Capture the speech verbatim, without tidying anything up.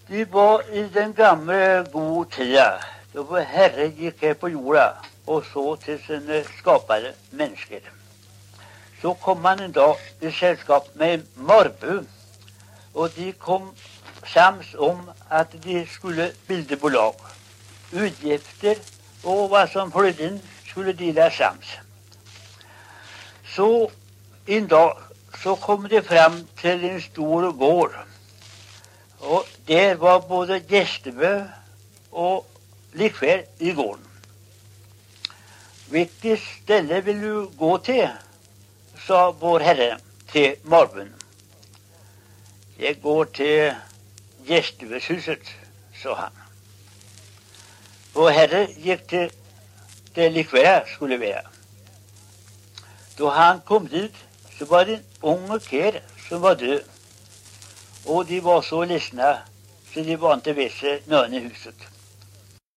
De var i den gamle gode tida, da vår Herre gikk her på jorda og så til sine skapere mennesker. Så kom han en dag i selskap med Marbu, og de kom sams om at de skulle bilde på lag. Utgifter og hva som flød inn skulle dele sams. Så en dag så kom de frem til en stor gård. Og der var både gjestebø og likvær i gården. Hvilket stelle vil du gå til, sa vår Herre til Marbuen. Jeg går til gjestebøshuset, sa han. Vår Herre gikk til det likværet skulle være. Da han kom dit, så var det en unge kær som var død. Og de var så lesne, så de var ikke ved seg noen i huset.